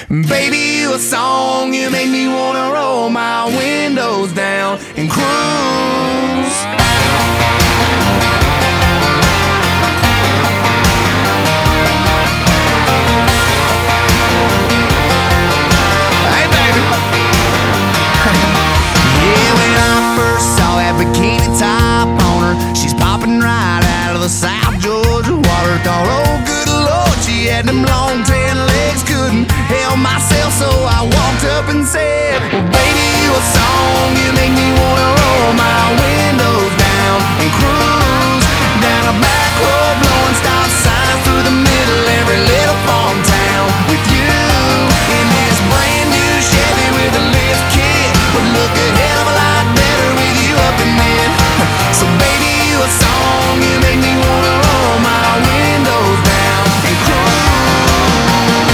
Baby, you a song, you make me wanna roll my windows down and cruise. Hey baby. Yeah, when I first saw that bikini top on her, she's popping right out of the South Georgia water. Thought, oh good Lord, she had them long tan legs, couldn't help myself, so I walked up and said, well baby, you a song, you make me wanna roll my windows down and cruise down a back road, blowing stop signs through the middle of every little farm town with you in this brand new Chevy with a lift kit. Would look a hell of a lot better with you up in it. So baby, you a song, you make me wanna roll my windows down and cruise.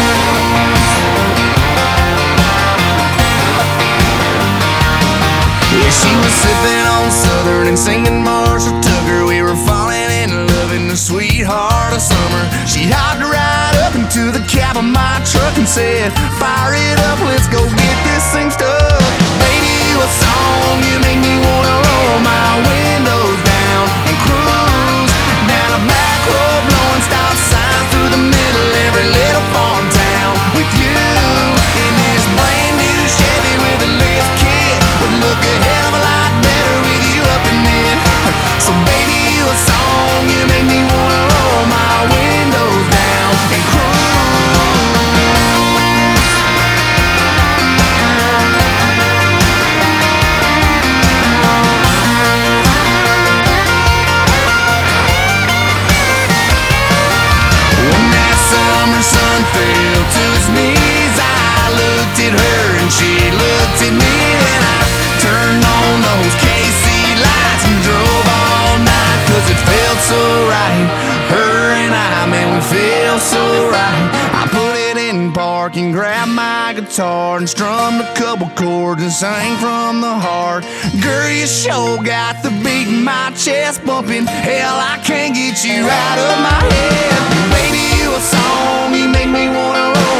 Yeah, she was sipping on Southern and singing Marshall Tucker. We were falling in love in the sweetheart of summer. She hopped right up into the cab of my truck and said, fire it up, let's go get this thing stuck. Baby, you a song, you make me wanna roll my windows down and cruise down a back road, blowing stop signs through the middle of every little farm town with you in this brand new Chevy with a lift kit. Would look a hell of a lot better with you up in it. So baby, you a song, you make me wanna roll my windows down and cruise. When that summer sun fell to its knees, I looked at her and she looked at me, and I turned on those KC lights and drove all night, 'cause it felt so right. Her and I, man, we felt so right. I put it in park and grabbed my guitar and strummed a couple chords and sang from the heart. Girl, you sure got the beat in my chest bumping. Hell, I can't get you out of my head. Baby, you a song, you make me wanna roll